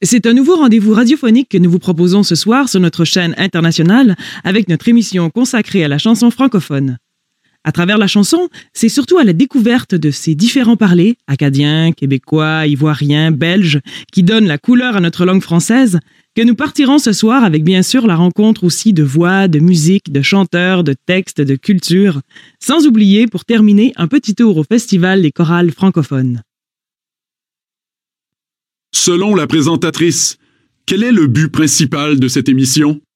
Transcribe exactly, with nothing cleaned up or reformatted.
C'est un nouveau rendez-vous radiophonique que nous vous proposons ce soir sur notre chaîne internationale avec notre émission consacrée à la chanson francophone. À travers la chanson, c'est surtout à la découverte de ces différents parlers, acadiens, québécois, ivoiriens, belges, qui donnent la couleur à notre langue française, que nous partirons ce soir avec bien sûr la rencontre aussi de voix, de musique, de chanteurs, de textes, de culture, sans oublier, pour terminer, un petit tour au Festival des chorales francophones. Selon la présentatrice, quel est le but principal de cette émission?